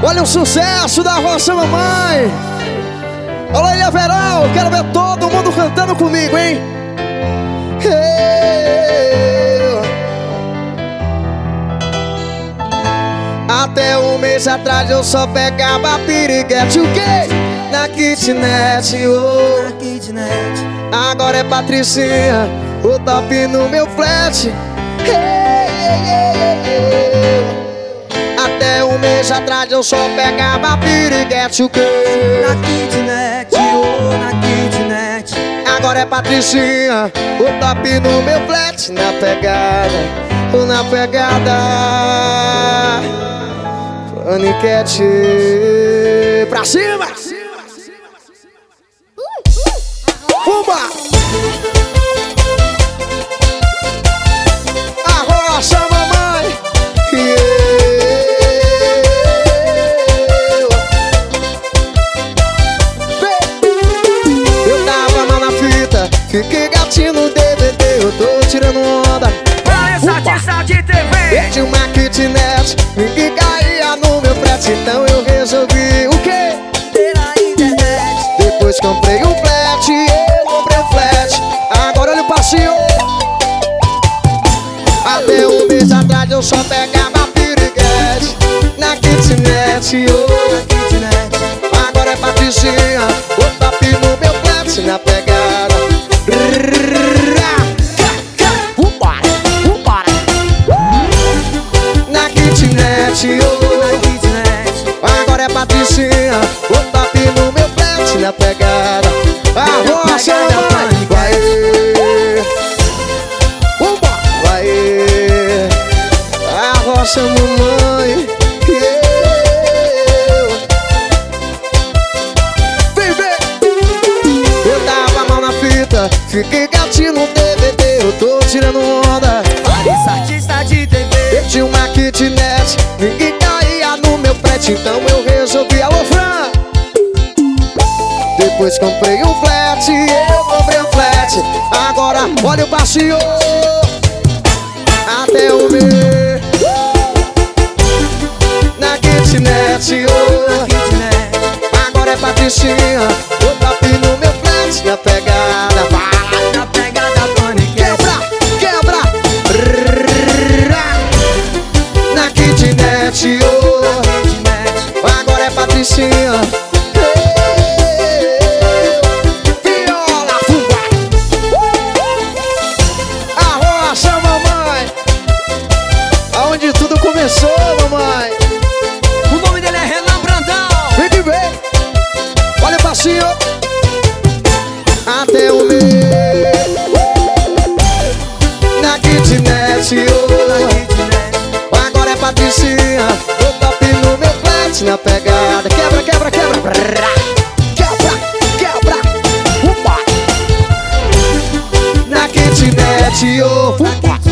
Olha o sucesso da Roça Mamãe. Olha Ilha Verão, quero ver todo mundo cantando comigo, hein? Até um mês atrás eu só pegava piriguete. O quê? Na kitnet, oh. Na kitnet. Agora é Patricinha, o top no meu flat. Até um mês atrás eu só pegava piriguete. O quê? Na kitnet, oh, na kitnet. Agora é Patricinha, o top no meu flat. Na pegada, na pegada. Paniquete pra cima! Pumba! Arrocha, mamãe! Eu tava mal na fita, fiquei gatinho no DVD. Eu tô tirando onda. Olha essa de TV. Perdi uma kitnet, ninguém caía no meu frete. Então eu resolvi o quê? Pela internet. Depois comprei um flat, eu comprei um flat. Agora olha o passinho. Até um mês atrás eu só pegava piriguete. Na kitnet, oh, Na kitnet. agora é Patricinha, o top no meu flat. Na pegada. Na kitnet, oh, Na kitnet. agora é Patricinha, o top no meu flat. Na pegada. Arrocha, mamãe, vai. Vai. Arrocha, mamãe. Vem ver. Eu tava mal na fita, fiquei gatinho no DVD. Eu tô tirando onda. Olha essa artista de TV. Perdi uma kitnet, ninguém caía no meu frete. Então eu resolvi, alô Fran. Depois comprei um flat, eu comprei um flat. Agora olha o passinho. Até o mês. Na kitnet, oh. Na kitnet. Agora é Patricinha, o top no meu flat. Na pegada, vai. Na pegada paniquete. Quebra, quebra. Na kitnet, oh. Na kitnet. Agora é Patricinha. Viola, fumba. Arrocha, mamãe. Aonde tudo começou, mamãe. O nome dele é Renan Brandão. Vem que vem. Olha o passinho. Até o mês. Na kitnet, Na oh. kitnet. Agora é Patricinha, o top no meu flat. Na pegada, quebra, quebra, quebra. Quebra, quebra. Upa. Na kitnet, oh.